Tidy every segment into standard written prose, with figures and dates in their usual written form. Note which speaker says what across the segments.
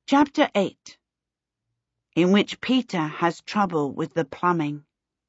Speaker 1: Chapter 8, in which Peter has trouble with the plumbing.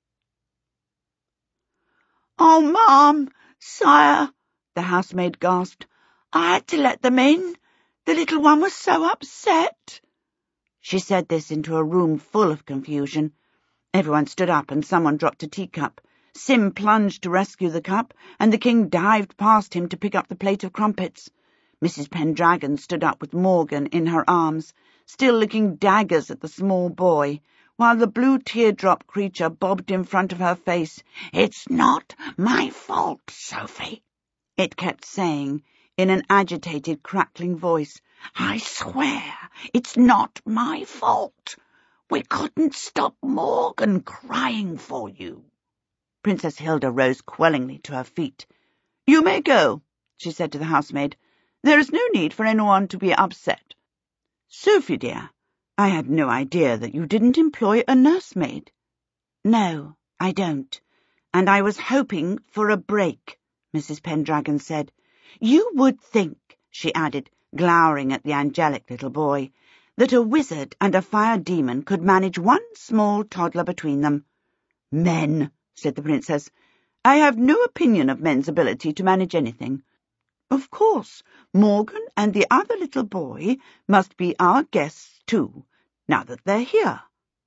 Speaker 2: "Oh, Ma'am, Sire," the housemaid gasped. "I had to let them in. The little one was so upset."
Speaker 1: She said this into a room full of confusion. Everyone stood up and someone dropped a teacup. Sim plunged to rescue the cup, and the king dived past him to pick up the plate of crumpets. Mrs. Pendragon stood up with Morgan in her arms, still looking daggers at the small boy, while the blue teardrop creature bobbed in front of her face.
Speaker 2: "It's not my fault, Sophie,"
Speaker 1: it kept saying, in an agitated, crackling voice.
Speaker 2: "I swear it's not my fault. We couldn't stop Morgan crying for you."
Speaker 1: Princess Hilda rose quellingly to her feet. "You may go," she said to the housemaid. "There is no need for anyone to be upset. Sophie, dear, I had no idea that you didn't employ a nursemaid." "No, I don't, and I was hoping for a break," Mrs. Pendragon said. "You would think," she added, glowering at the angelic little boy, "that a wizard and a fire demon could manage one small toddler between them." "Men," said the princess. "I have no opinion of men's ability to manage anything. Of course, Morgan and the other little boy must be our guests too, now that they're here."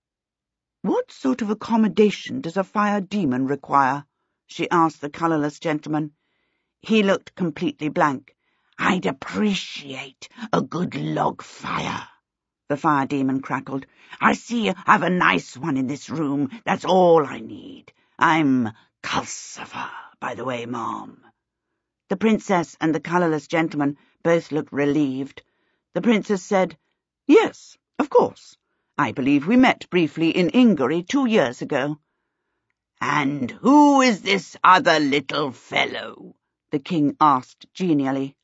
Speaker 1: "What sort of accommodation does a fire demon require?" she asked the colourless gentleman. He looked completely blank.
Speaker 2: "I'd appreciate a good log fire," the fire demon crackled. "I see you have a nice one in this room. That's all I need. I'm Calcifer, by the way, Ma'am."
Speaker 1: The princess and the colourless gentleman both looked relieved. The princess said, "Yes, of course. I believe we met briefly in Ingory 2 years ago."
Speaker 2: "And who is this other little fellow?" the king asked genially.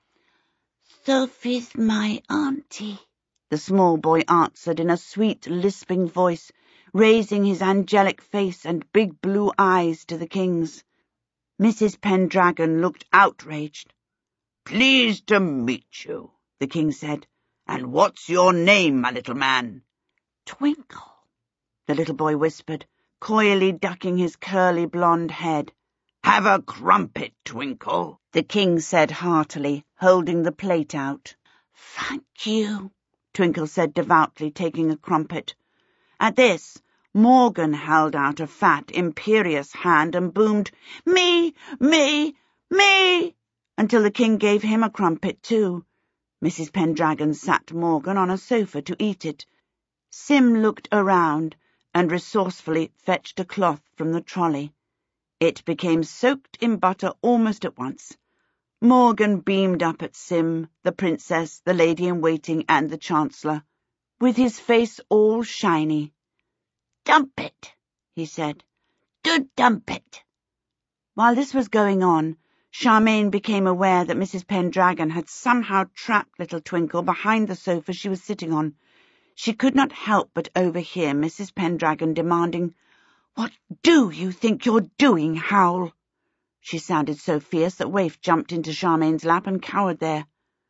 Speaker 3: "Sophie's my auntie,"
Speaker 1: the small boy answered in a sweet, lisping voice, raising his angelic face and big blue eyes to the king's. Mrs. Pendragon looked outraged.
Speaker 2: "Pleased to meet you," the king said. "And what's your name, my little man?"
Speaker 3: "Twinkle,"
Speaker 1: the little boy whispered, coyly ducking his curly blonde head.
Speaker 2: "Have a crumpet, Twinkle," the king said heartily, holding the plate out.
Speaker 3: "Thank you,"
Speaker 1: Twinkle said devoutly, taking a crumpet. At this, Morgan held out a fat, imperious hand and boomed, "Me, me, me," until the king gave him a crumpet too. Mrs. Pendragon sat Morgan on a sofa to eat it. Sim looked around and resourcefully fetched a cloth from the trolley. It became soaked in butter almost at once. Morgan beamed up at Sim, the princess, the lady-in-waiting, and the chancellor, with his face all shiny.
Speaker 3: "Dump it,"
Speaker 1: he said.
Speaker 3: "Do dump it."
Speaker 1: While this was going on, Charmaine became aware that Mrs. Pendragon had somehow trapped little Twinkle behind the sofa she was sitting on. She could not help but overhear Mrs. Pendragon demanding, "What do you think you're doing, Howl?" She sounded so fierce that Waif jumped into Charmaine's lap and cowered there.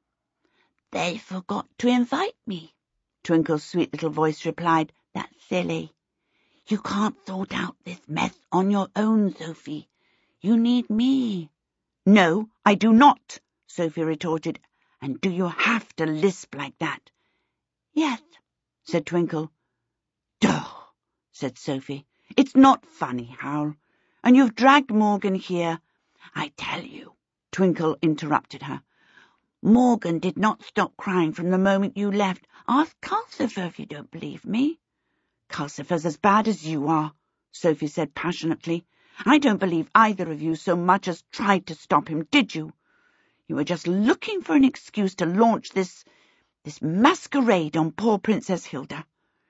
Speaker 3: "They forgot to invite me,"
Speaker 1: Twinkle's sweet little voice replied.
Speaker 3: "That's silly. You can't sort out this mess on your own, Sophie. You need me."
Speaker 1: "No, I do not," Sophie retorted. "And do you have to lisp like that?"
Speaker 3: "Yes,"
Speaker 1: said Twinkle. "Duh," said Sophie. "It's not funny, Howl. And you've dragged Morgan here."
Speaker 3: "I tell you,"
Speaker 1: Twinkle interrupted her.
Speaker 3: "Morgan did not stop crying from the moment you left. Ask Calcifer if you don't believe me."
Speaker 1: "Calcifer's as bad as you are," Sophie said passionately. "I don't believe either of you so much as tried to stop him, did you? You were just looking for an excuse to launch this masquerade on poor Princess Hilda."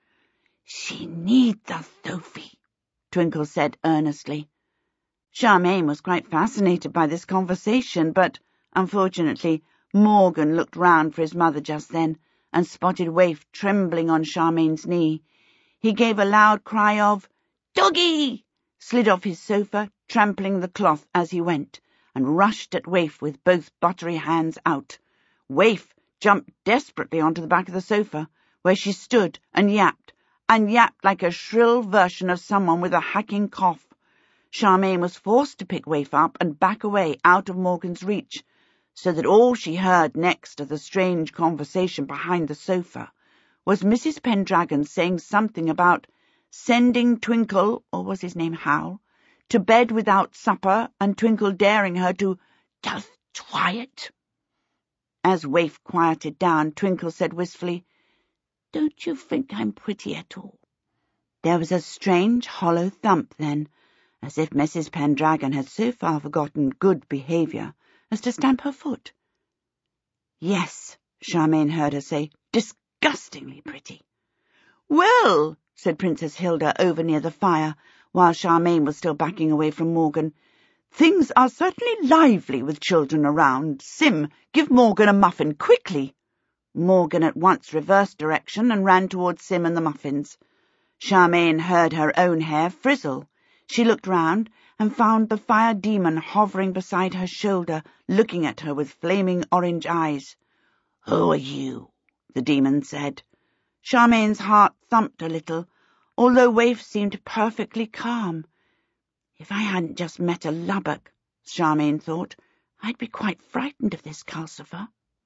Speaker 3: "She needs us, Sophie,"
Speaker 1: Twinkle said earnestly. Charmaine was quite fascinated by this conversation, but, unfortunately, Morgan looked round for his mother just then, and spotted Waif trembling on Charmaine's knee. He gave a loud cry of "Doggy!" slid off his sofa, trampling the cloth as he went, and rushed at Waif with both buttery hands out. Waif jumped desperately onto the back of the sofa, where she stood and yapped like a shrill version of someone with a hacking cough. Charmaine was forced to pick Waif up and back away out of Morgan's reach, so that all she heard next of the strange conversation behind the sofa was Mrs. Pendragon saying something about sending Twinkle, or was his name Hal, to bed without supper, and Twinkle daring her to
Speaker 2: "Just try it."
Speaker 1: As Waif quieted down, Twinkle said wistfully,
Speaker 3: "Don't you think I'm pretty at all?"
Speaker 1: There was a strange hollow thump then, as if Mrs. Pendragon had so far forgotten good behaviour as to stamp her foot. "Yes," Charmaine heard her say, "disgustingly pretty." "Well," said Princess Hilda over near the fire, while Charmaine was still backing away from Morgan, "things are certainly lively with children around. Sim, give Morgan a muffin, quickly." Morgan at once reversed direction and ran towards Sim and the muffins. Charmaine heard her own hair frizzle. She looked round and found the fire demon hovering beside her shoulder, looking at her with flaming orange eyes.
Speaker 2: "Who are you?"
Speaker 1: the demon said. Charmaine's heart thumped a little, although Waif seemed perfectly calm. If I hadn't just met a lubbock, Charmaine thought, I'd be quite frightened of this Calcifer.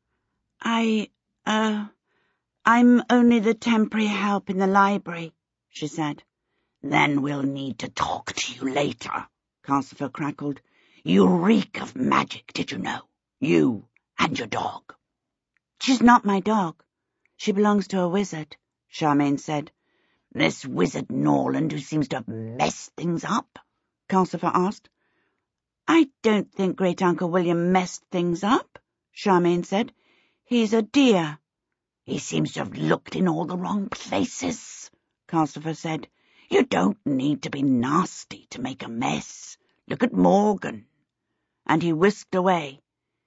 Speaker 1: I'm only the temporary help in the library, she said.
Speaker 2: "Then we'll need to talk to you later," Calcifer crackled. "You reek of magic, did you know? You and your dog."
Speaker 1: "She's not my dog. She belongs to a wizard," Charmaine said.
Speaker 2: "This wizard Norland who seems to have messed things up?"
Speaker 1: Calcifer asked. "I don't think Great Uncle William messed things up," Charmaine said. "He's a dear."
Speaker 2: "He seems to have looked in all the wrong places," Calcifer said. "You don't need to be nasty to make a mess. Look at Morgan."
Speaker 1: And he whisked away.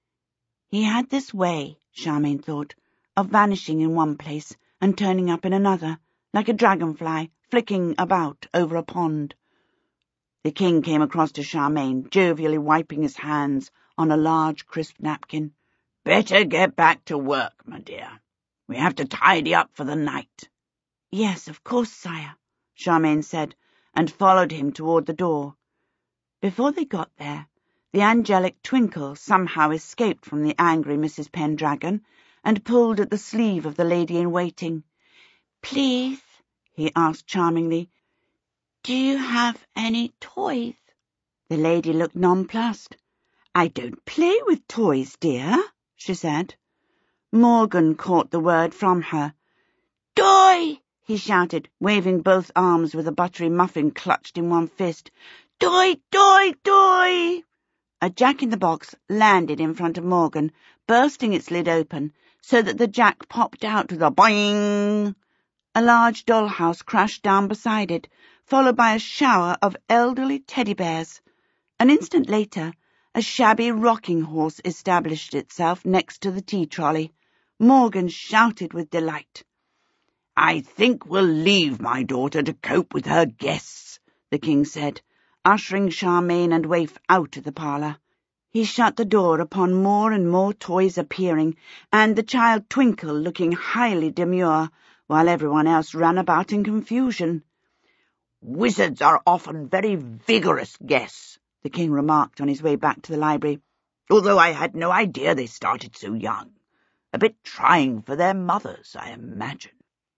Speaker 1: He had this way, Charmaine thought, of vanishing in one place and turning up in another, like a dragonfly flicking about over a pond. The king came across to Charmaine, jovially wiping his hands on a large crisp napkin.
Speaker 2: "Better get back to work, my dear. We have to tidy up for the night."
Speaker 1: "Yes, of course, sire," Charmaine said, and followed him toward the door. Before they got there, the angelic Twinkle somehow escaped from the angry Mrs. Pendragon and pulled at the sleeve of the lady-in-waiting.
Speaker 3: "Please,"
Speaker 1: he asked charmingly,
Speaker 3: "do you have any toys?"
Speaker 1: The lady looked nonplussed. "I don't play with toys, dear," she said. Morgan caught the word from her.
Speaker 3: "Toy!"
Speaker 1: he shouted, waving both arms with a buttery muffin clutched in one fist.
Speaker 3: "Toy, toy, toy!"
Speaker 1: A jack-in-the-box landed in front of Morgan, bursting its lid open, so that the jack popped out with a boing. A large dollhouse crashed down beside it, followed by a shower of elderly teddy bears. An instant later, a shabby rocking horse established itself next to the tea trolley. Morgan shouted with delight.
Speaker 2: "I think we'll leave my daughter to cope with her guests," the king said,
Speaker 1: ushering Charmaine and Waif out of the parlour. He shut the door upon more and more toys appearing, and the child Twinkle looking highly demure, while everyone else ran about in confusion.
Speaker 2: "Wizards are often very vigorous guests," the king remarked on his way back to the library, "although I had no idea they started so young. A bit trying for their mothers, I imagine."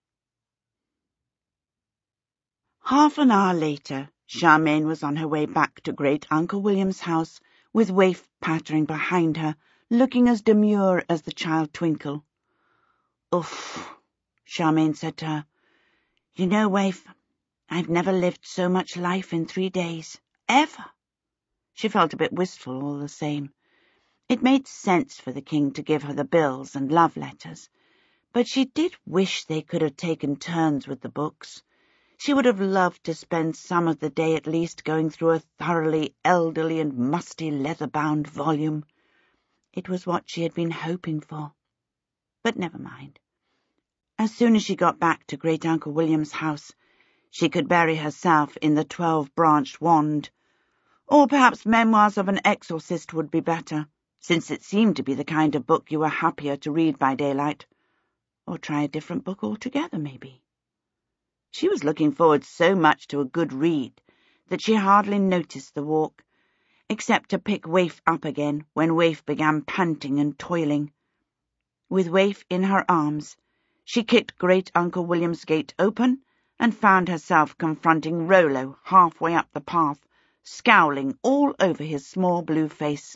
Speaker 1: Half an hour later, Charmaine was on her way back to Great Uncle William's house, with Waif pattering behind her, looking as demure as the child Twinkle. "Oof," Charmaine said to her. "You know, Waif, I've never lived so much life in 3 days. Ever." She felt a bit wistful all the same. It made sense for the king to give her the bills and love letters, but she did wish they could have taken turns with the books. She would have loved to spend some of the day at least going through a thoroughly elderly and musty leather-bound volume. It was what she had been hoping for. But never mind. As soon as she got back to Great Uncle William's house, she could bury herself in the 12-branched wand. Or perhaps Memoirs of an Exorcist would be better. since it seemed to be the kind of book you were happier to read by daylight. Or try a different book altogether, maybe. She was looking forward so much to a good read that she hardly noticed the walk, except to pick Waif up again when Waif began panting and toiling. With Waif in her arms, she kicked Great Uncle William's gate open and found herself confronting Rollo halfway up the path, scowling all over his small blue face.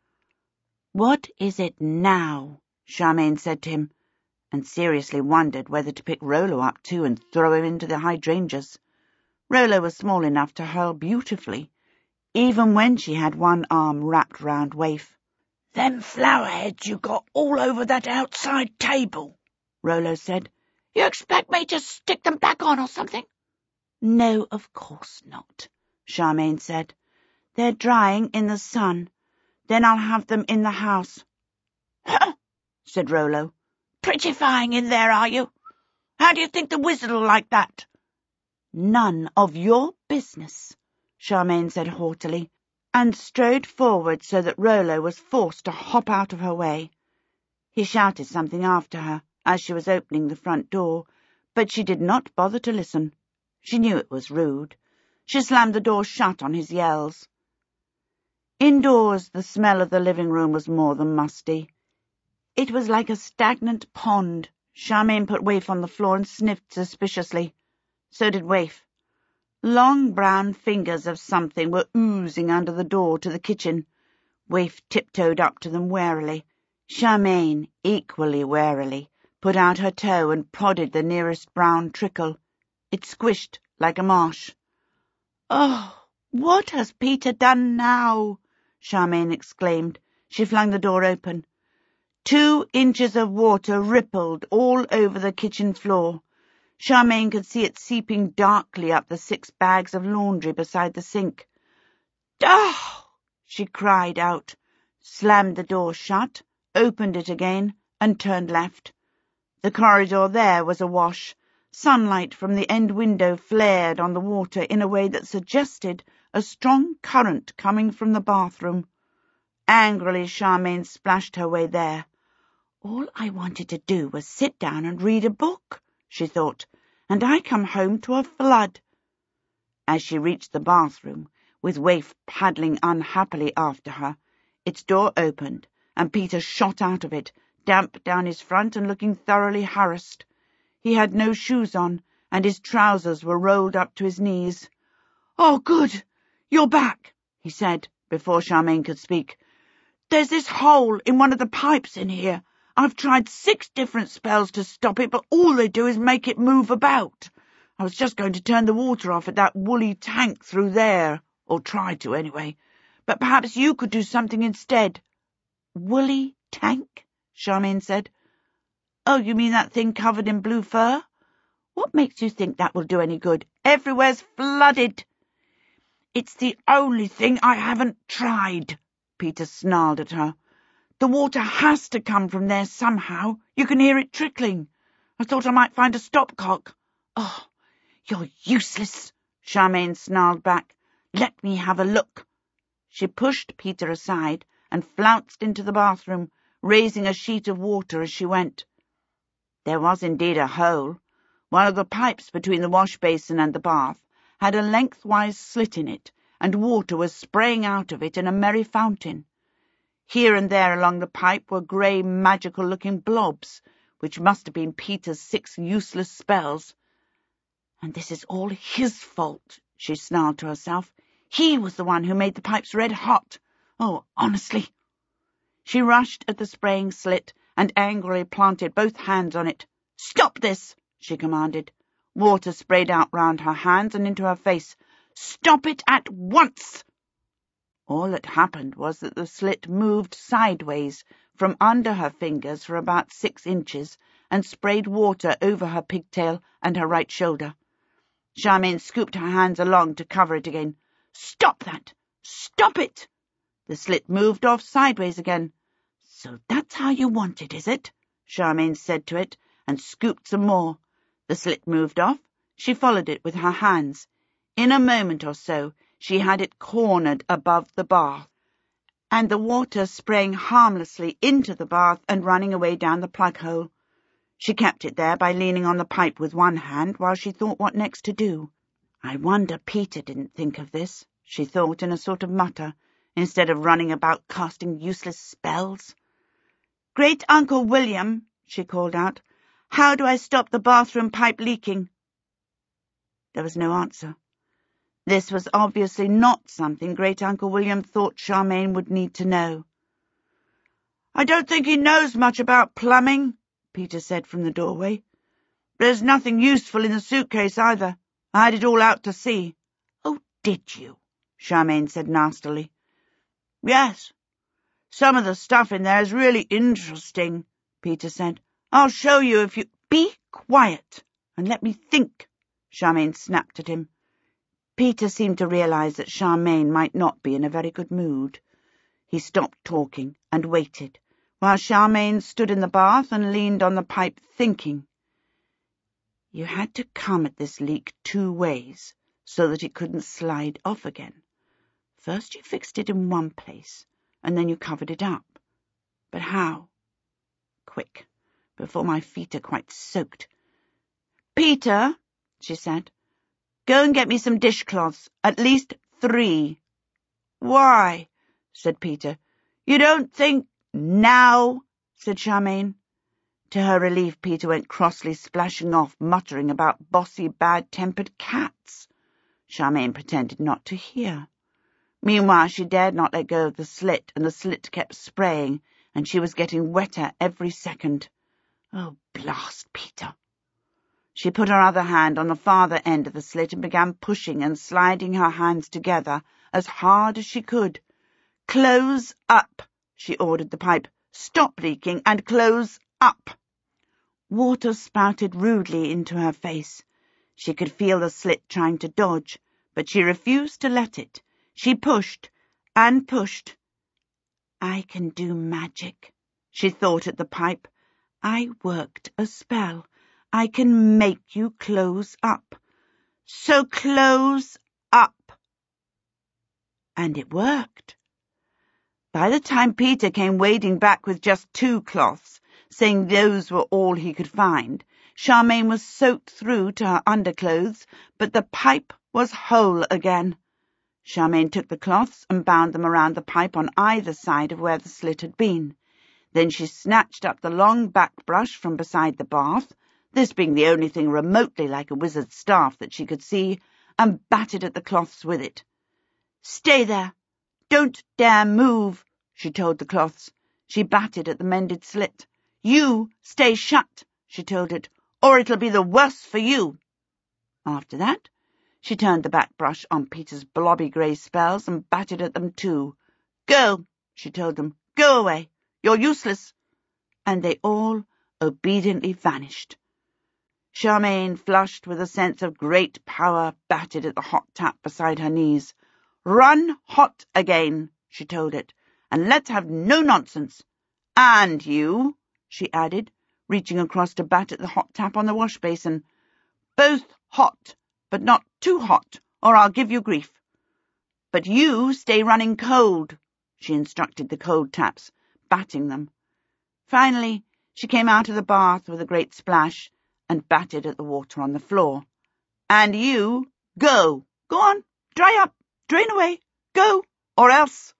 Speaker 1: "What is it now?" Charmaine said to him, and seriously wondered whether to pick Rollo up too and throw him into the hydrangeas. Rollo was small enough to hurl beautifully, even when she had one arm wrapped round Waif.
Speaker 2: "Them flower heads you got all over that outside table," Rollo said. "You expect me to stick them back on or something?"
Speaker 1: "No, of course not," Charmaine said. "They're drying in the sun. Then I'll have them in the house."
Speaker 2: "Huh," said Rollo. "Prettifying in there, are you? How do you think the wizard'll like that?"
Speaker 1: "None of your business," Charmaine said haughtily, and strode forward so that Rollo was forced to hop out of her way. He shouted something after her as she was opening the front door, but she did not bother to listen. She knew it was rude. She slammed the door shut on his yells. Indoors, the smell of the living room was more than musty. It was like a stagnant pond. Charmaine put Waif on the floor and sniffed suspiciously. So did Waif. Long brown fingers of something were oozing under the door to the kitchen. Waif tiptoed up to them warily. Charmaine, equally warily, put out her toe and prodded the nearest brown trickle. It squished like a marsh. "Oh, what has Peter done now?" Charmaine exclaimed. She flung the door open. 2 inches of water rippled all over the kitchen floor. Charmaine could see it seeping darkly up the 6 bags of laundry beside the sink. "Oh!" she cried out, slammed the door shut, opened it again, and turned left. The corridor there was awash. Sunlight from the end window flared on the water in a way that suggested a strong current coming from the bathroom. Angrily, Charmaine splashed her way there. "All I wanted to do was sit down and read a book," she thought, "and I come home to a flood." As she reached the bathroom, with Waif paddling unhappily after her, its door opened, and Peter shot out of it, damp down his front and looking thoroughly harassed. He had no shoes on, and his trousers were rolled up to his knees. "Oh, good! You're back," he said, before Charmaine could speak. "There's this hole in one of the pipes in here. I've tried 6 different spells to stop it, but all they do is make it move about. I was just going to turn the water off at that woolly tank through there, or try to anyway, but perhaps you could do something instead." "Woolly tank?" Charmaine said. "Oh, you mean that thing covered in blue fur? What makes you think that will do any good? Everywhere's flooded."
Speaker 2: "It's the only thing I haven't tried," Peter snarled at her. "The water has to come from there somehow. You can hear it trickling. I thought I might find a stopcock." "Oh, you're useless," Charmaine snarled back. "Let me have a look." She pushed Peter aside and flounced into the bathroom, raising a sheet of water as she went. There was indeed a hole. One of the pipes between the wash basin and the bath had a lengthwise slit in it, and water was spraying out of it in a merry fountain. Here and there along the pipe were grey, magical-looking blobs, which must have been Peter's 6 useless spells. "And this is all his fault," she snarled to herself. "He was the one who made the pipes red hot. Oh, honestly." She rushed at the spraying slit and angrily planted both hands on it. "Stop this!" she commanded. Water sprayed out round her hands and into her face. "Stop it at once!" All that happened was that the slit moved sideways from under her fingers for about 6 inches and sprayed water over her pigtail and her right shoulder. Charmaine scooped her hands along to cover it again. "Stop that! Stop it!" The slit moved off sideways again. "So that's how you want it, is it?" Charmaine said to it, and scooped some more. The slit moved off. She followed it with her hands. In a moment or so, she had it cornered above the bath.
Speaker 1: and the water spraying harmlessly into the bath and running away down the plug hole. She kept it there by leaning on the pipe with one hand while she thought what next to do. I wonder Peter didn't think of this, she thought in a sort of mutter, instead of running about casting useless spells. "Great Uncle William," she called out, "how do I stop the bathroom pipe leaking?" There was no answer. This was obviously not something Great Uncle William thought Charmaine would need to know. "I don't think he knows much about plumbing," Peter said from the doorway. "There's nothing useful in the suitcase either. I had it all out to sea." "Oh, did you?" Charmaine said nastily. "Yes. Some of the stuff in there is really interesting," Peter said. "I'll show you if you—" "Be quiet and let me think," Charmaine snapped at him. Peter seemed to realize that Charmaine might not be in a very good mood. He stopped talking and waited, while Charmaine stood in the bath and leaned on the pipe thinking. You had to come at this leak 2 ways, so that it couldn't slide off again. First you fixed it in one place, and then you covered it up. But how? Quick, before my feet are quite soaked. "Peter," she said, "go and get me some dishcloths, at least 3. "Why?" said Peter. "You don't think—" "Now," said Charmaine. To her relief, Peter went crossly splashing off, muttering about bossy, bad-tempered cats. Charmaine pretended not to hear. Meanwhile, she dared not let go of the slit, and the slit kept spraying, and she was getting wetter every second. Oh, blast Peter! She put her other hand on the farther end of the slit and began pushing and sliding her hands together as hard as she could. "Close up," she ordered the pipe. "Stop leaking and close up." Water spouted rudely into her face. She could feel the slit trying to dodge, but she refused to let it. She pushed and pushed. "I can do magic," she thought at the pipe. "I worked a spell. I can make you close up. So close up." And it worked. By the time Peter came wading back with just 2 cloths, saying those were all he could find, Charmaine was soaked through to her underclothes, but the pipe was whole again. Charmaine took the cloths and bound them around the pipe on either side of where the slit had been. Then she snatched up the long back brush from beside the bath, this being the only thing remotely like a wizard's staff that she could see, and battered at the cloths with it. "Stay there! Don't dare move," she told the cloths. She batted at the mended slit. "You stay shut," she told it, "or it'll be the worse for you." After that, she turned the back brush on Peter's blobby grey spells and batted at them too. "Go," she told them. "Go away. You're useless." And they all obediently vanished. Charmaine, flushed with a sense of great power, batted at the hot tap beside her knees. "Run hot again," she told it, "and let's have no nonsense. And you," she added, reaching across to bat at the hot tap on the wash basin. "Both hot, but not too hot, or I'll give you grief. But you stay running cold," she instructed the cold taps, batting them. Finally, she came out of the bath with a great splash and batted at the water on the floor. "And you, go. Go on, dry up, drain away, go, or else."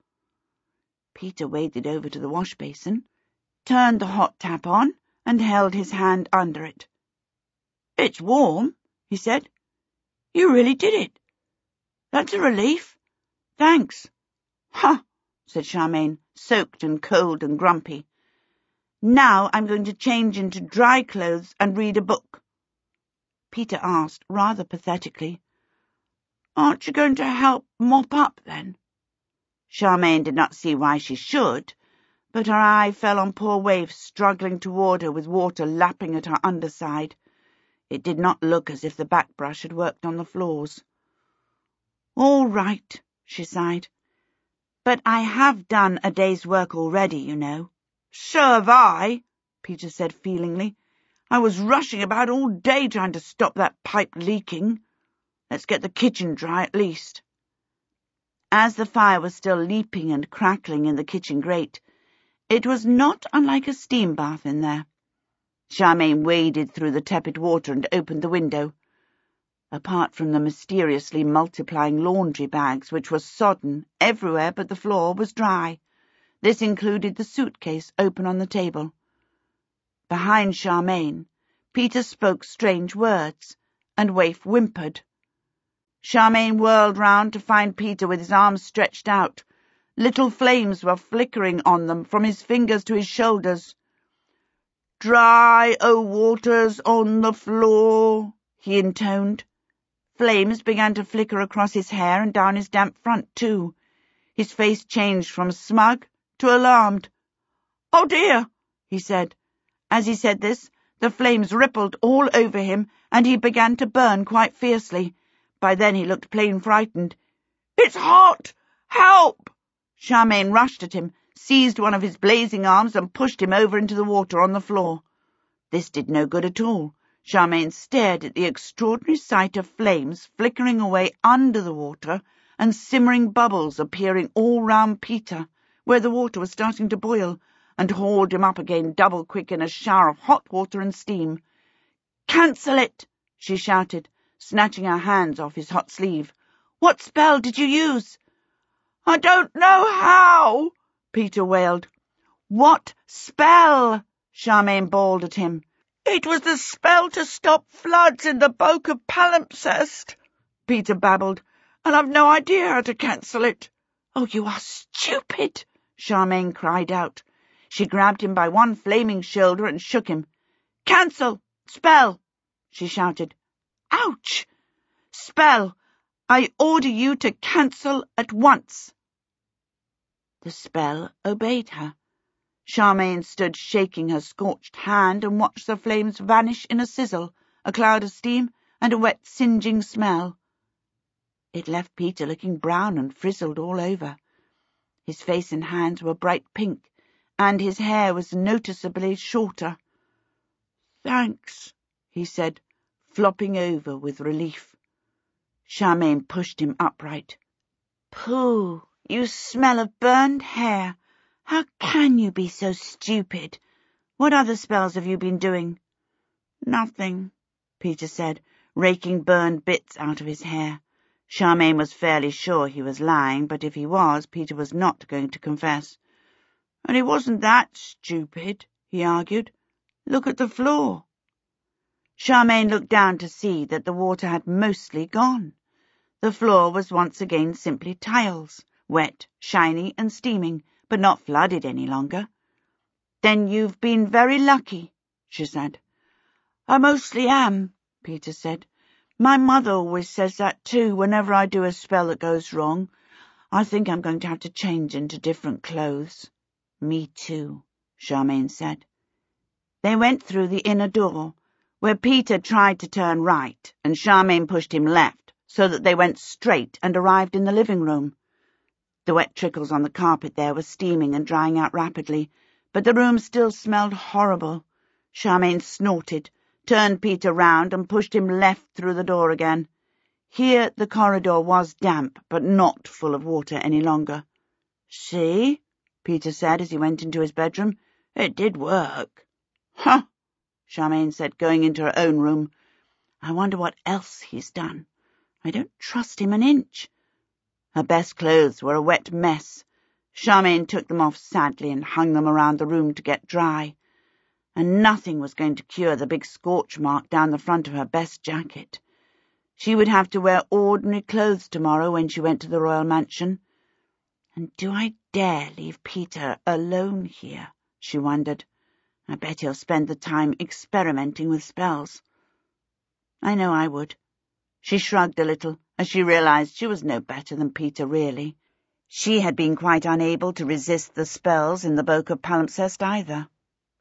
Speaker 1: Peter waded over to the wash basin, turned the hot tap on, and held his hand under it. "It's warm," he said. "You really did it. That's a relief. Thanks." "Huh," said Charmaine, soaked and cold and grumpy. "Now I'm going to change into dry clothes and read a book." Peter asked, rather pathetically, "Aren't you going to help mop up, then?" Charmaine did not see why she should, but her eye fell on poor Waif struggling toward her with water lapping at her underside. It did not look as if the back brush had worked on the floors. "All right," she sighed. "But I have done a day's work already, you know." "So have I," Peter said feelingly. "I was rushing about all day trying to stop that pipe leaking. Let's get the kitchen dry at least." As the fire was still leaping and crackling in the kitchen grate, it was not unlike a steam bath in there. Charmaine waded through the tepid water and opened the window. Apart from the mysteriously multiplying laundry bags, which were sodden everywhere but the floor was dry, this included the suitcase open on the table. Behind Charmaine, Peter spoke strange words, and Waif whimpered. Charmaine whirled round to find Peter with his arms stretched out. Little flames were flickering on them from his fingers to his shoulders. "Dry, O waters on the floor," he intoned. Flames began to flicker across his hair and down his damp front, too. His face changed from smug to alarmed. "Oh, dear," he said. As he said this, the flames rippled all over him, and he began to burn quite fiercely. By then he looked plain frightened. "It's hot! Help!" Charmaine rushed at him, seized one of his blazing arms and pushed him over into the water on the floor. This did no good at all. Charmaine stared at the extraordinary sight of flames flickering away under the water and simmering bubbles appearing all round Peter, where the water was starting to boil, and hauled him up again double quick in a shower of hot water and steam. "Cancel it!" she shouted, snatching her hands off his hot sleeve. "What spell did you use?" "I don't know how," Peter wailed. "What spell?" Charmaine bawled at him. "It was the spell to stop floods in the Boke of Palimpsest," Peter babbled, "and I've no idea how to cancel it." "Oh, you are stupid," Charmaine cried out. She grabbed him by one flaming shoulder and shook him. "Cancel! Spell!" she shouted. "Ouch! Spell! I order you to cancel at once." The spell obeyed her. Charmaine stood shaking her scorched hand and watched the flames vanish in a sizzle, a cloud of steam, and a wet, singeing smell. It left Peter looking brown and frizzled all over. His face and hands were bright pink, and his hair was noticeably shorter. "Thanks," he said, flopping over with relief. Charmaine pushed him upright. "Pooh, you smell of burned hair. How can you be so stupid? What other spells have you been doing?" "Nothing," Peter said, raking burned bits out of his hair. Charmaine was fairly sure he was lying, but if he was, Peter was not going to confess. "And it wasn't that stupid," he argued. "Look at the floor." Charmaine looked down to see that the water had mostly gone. The floor was once again simply tiles, wet, shiny, and steaming, but not flooded any longer. "Then you've been very lucky," she said. "I mostly am," Peter said. "My mother always says that too, whenever I do a spell that goes wrong. I think I'm going to have to change into different clothes." "Me too," Charmaine said. They went through the inner door, where Peter tried to turn right, and Charmaine pushed him left, so that they went straight and arrived in the living room. The wet trickles on the carpet there were steaming and drying out rapidly, but the room still smelled horrible. Charmaine snorted, turned Peter round and pushed him left through the door again. Here the corridor was damp, but not full of water any longer. "See?" Peter said as he went into his bedroom. "It did work." "Huh!" Charmaine said, going into her own room. "I wonder what else he's done. I don't trust him an inch." Her best clothes were a wet mess. Charmaine took them off sadly and hung them around the room to get dry. And nothing was going to cure the big scorch mark down the front of her best jacket. She would have to wear ordinary clothes tomorrow when she went to the royal mansion. And do I dare leave Peter alone here? She wondered. I bet he'll spend the time experimenting with spells. I know I would. She shrugged a little as she realized she was no better than Peter, really. She had been quite unable to resist the spells in the Boke of Palimpsest either.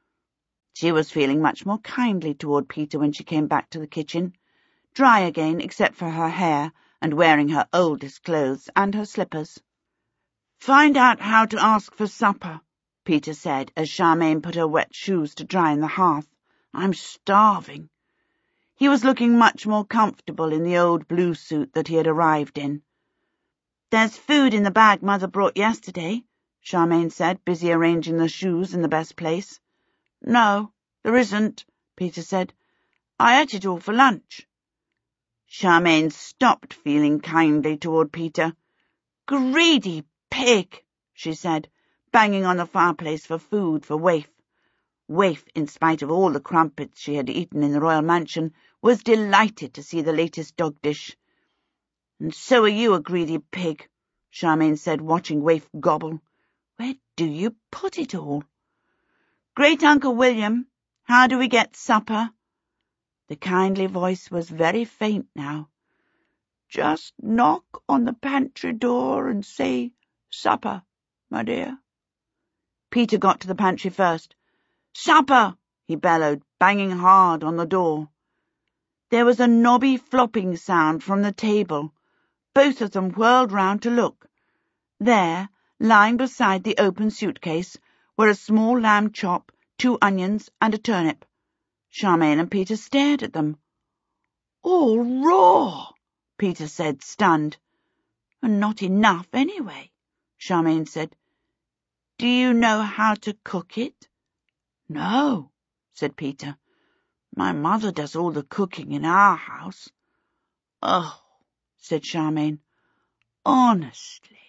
Speaker 1: She was feeling much more kindly toward Peter when she came back to the kitchen, dry again except for her hair and wearing her oldest clothes and her slippers. "Find out how to ask for supper," Peter said as Charmaine put her wet shoes to dry in the hearth. "I'm starving." He was looking much more comfortable in the old blue suit that he had arrived in. There's food in the bag Mother brought yesterday, Charmaine said, busy arranging the shoes in the best place. No, there isn't, Peter said. I ate it all for lunch. Charmaine stopped feeling kindly toward Peter. Greedy pig, she said, banging on the fireplace for food for Waif. Waif, in spite of all the crumpets she had eaten in the royal mansion, was delighted to see the latest dog dish. And so are you a greedy pig, Charmaine said, watching Waif gobble. Where do you put it all? Great-Uncle William, how do we get supper? The kindly voice was very faint now. Just knock on the pantry door and say, supper, my dear. Peter got to the pantry first. Supper, he bellowed, banging hard on the door. There was a knobby flopping sound from the table. Both of them whirled round to look. There, lying beside the open suitcase, were a small lamb chop, 2 onions, and a turnip. Charmaine and Peter stared at them. All raw, Peter said, stunned. And not enough anyway, Charmaine said. Do you know how to cook it? No, said Peter. My mother does all the cooking in our house. Oh, said Charmaine, honestly.